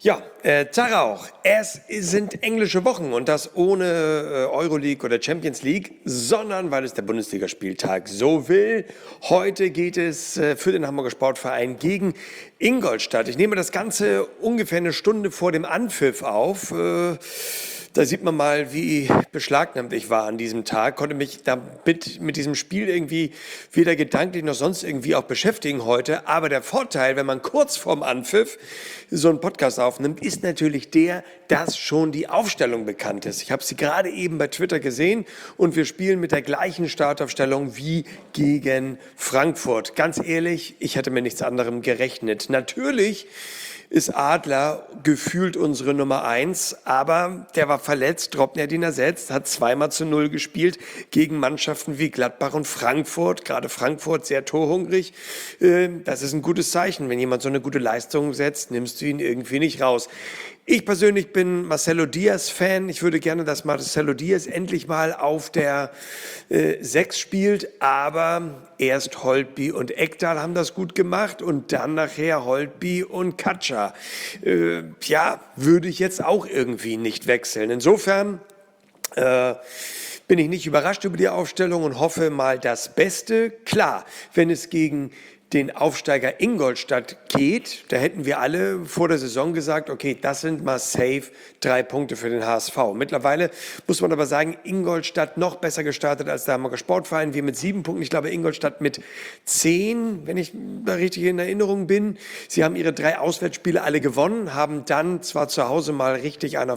Ja, Tag auch. Es sind englische Wochen und das ohne Euroleague oder Champions League, sondern weil es der Bundesligaspieltag so will. Heute geht es für den Hamburger Sportverein gegen Ingolstadt. Ich nehme das Ganze ungefähr eine Stunde vor dem Anpfiff auf. Da sieht man mal, wie beschlagnahmt ich war an diesem Tag. Konnte mich damit mit diesem Spiel irgendwie weder gedanklich noch sonst irgendwie auch beschäftigen heute. Aber der Vorteil, wenn man kurz vorm Anpfiff so einen Podcast aufnimmt, ist natürlich der, dass schon die Aufstellung bekannt ist. Ich habe sie gerade eben bei Twitter gesehen und wir spielen mit der gleichen Startaufstellung wie gegen Frankfurt. Ganz ehrlich, ich hätte mit nichts anderem gerechnet. Natürlich ist Adler gefühlt unsere Nummer 1, aber der war verletzt, Drobny hat ihn ersetzt, hat 2-0 gespielt gegen Mannschaften wie Gladbach und Frankfurt, gerade Frankfurt sehr torhungrig. Das ist ein gutes Zeichen, wenn jemand so eine gute Leistung setzt, nimmst du ihn irgendwie nicht raus. Ich persönlich bin Marcelo Diaz-Fan. Ich würde gerne, dass Marcelo Diaz endlich mal auf der 6 spielt, aber erst Holtby und Ekdal haben das gut gemacht und dann nachher Holtby und Katscha. Würde ich jetzt auch irgendwie nicht wechseln. Insofern bin ich nicht überrascht über die Aufstellung und hoffe mal das Beste. Klar, wenn es gegen den Aufsteiger Ingolstadt geht, da hätten wir alle vor der Saison gesagt, okay, das sind mal safe 3 Punkte für den HSV. Mittlerweile muss man aber sagen, Ingolstadt noch besser gestartet als der Hamburger Sportverein. Wir mit 7 Punkten, ich glaube Ingolstadt mit 10, wenn ich da richtig in Erinnerung bin. Sie haben ihre 3 Auswärtsspiele alle gewonnen, haben dann zwar zu Hause mal richtig eine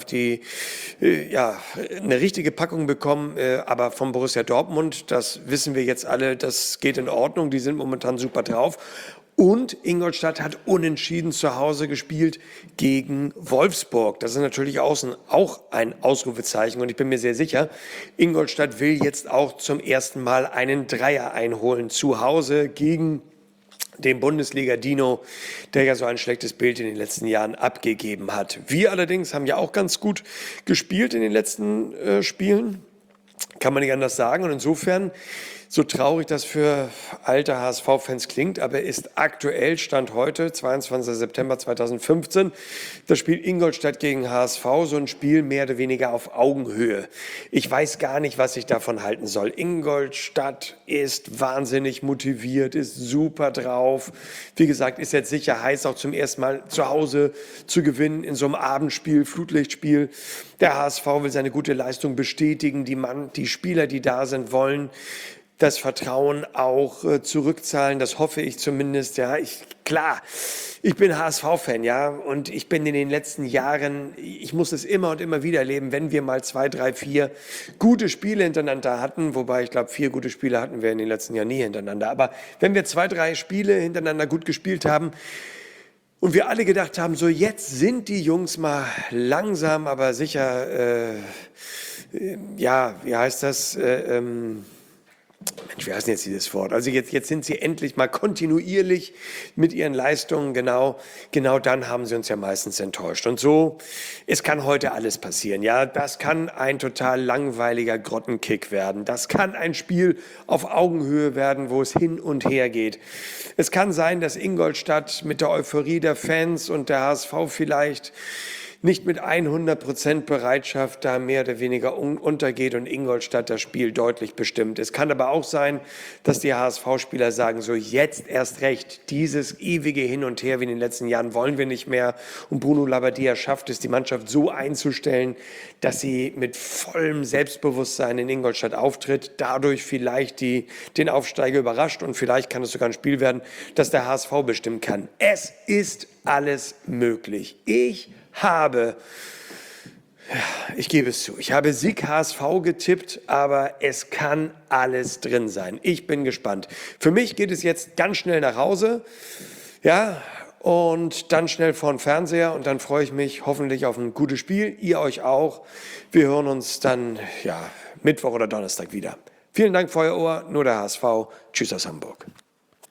richtige Packung bekommen, aber vom Borussia Dortmund, das wissen wir jetzt alle, das geht in Ordnung, die sind momentan super drauf. Und Ingolstadt hat unentschieden zu Hause gespielt gegen Wolfsburg. Das ist natürlich auch ein Ausrufezeichen. Und ich bin mir sehr sicher, Ingolstadt will jetzt auch zum ersten Mal einen Dreier einholen zu Hause gegen den Bundesliga-Dino, der ja so ein schlechtes Bild in den letzten Jahren abgegeben hat. Wir allerdings haben ja auch ganz gut gespielt in den letzten Spielen. Kann man nicht anders sagen. Und insofern, so traurig das für alte HSV-Fans klingt, aber ist aktuell, Stand heute, 22. September 2015, das Spiel Ingolstadt gegen HSV, so ein Spiel mehr oder weniger auf Augenhöhe. Ich weiß gar nicht, was ich davon halten soll. Ingolstadt ist wahnsinnig motiviert, ist super drauf. Wie gesagt, ist jetzt sicher heiß, auch zum ersten Mal zu Hause zu gewinnen in so einem Abendspiel, Flutlichtspiel. Der HSV will seine gute Leistung bestätigen. Die Spieler, die da sind, wollen das Vertrauen auch zurückzahlen. Das hoffe ich zumindest. Ja, ich bin HSV-Fan, ja, und ich bin in den letzten Jahren, ich muss es immer und immer wieder erleben, wenn wir mal 2, 3, 4 gute Spiele hintereinander hatten, wobei ich glaube, 4 gute Spiele hatten wir in den letzten Jahren nie hintereinander. Aber wenn wir 2, 3 Spiele hintereinander gut gespielt haben, und wir alle gedacht haben, so jetzt sind die Jungs mal langsam, aber sicher, wie heißt das? Mensch, wie heißt denn jetzt dieses Wort? Also jetzt sind sie endlich mal kontinuierlich mit ihren Leistungen, genau dann haben sie uns ja meistens enttäuscht. Und so, es kann heute alles passieren. Ja, das kann ein total langweiliger Grottenkick werden. Das kann ein Spiel auf Augenhöhe werden, wo es hin und her geht. Es kann sein, dass Ingolstadt mit der Euphorie der Fans und der HSV vielleicht nicht mit 100% Bereitschaft da mehr oder weniger untergeht und Ingolstadt das Spiel deutlich bestimmt. Es kann aber auch sein, dass die HSV-Spieler sagen, so jetzt erst recht, dieses ewige Hin und Her wie in den letzten Jahren wollen wir nicht mehr. Und Bruno Labbadia schafft es, die Mannschaft so einzustellen, dass sie mit vollem Selbstbewusstsein in Ingolstadt auftritt, dadurch vielleicht den Aufsteiger überrascht und vielleicht kann es sogar ein Spiel werden, das der HSV bestimmen kann. Es ist alles möglich. Ich gebe es zu, ich habe Sieg HSV getippt, aber es kann alles drin sein. Ich bin gespannt. Für mich geht es jetzt ganz schnell nach Hause, ja, und dann schnell vor den Fernseher und dann freue ich mich hoffentlich auf ein gutes Spiel. Ihr euch auch. Wir hören uns dann, Mittwoch oder Donnerstag wieder. Vielen Dank für euer Ohr, nur der HSV. Tschüss aus Hamburg.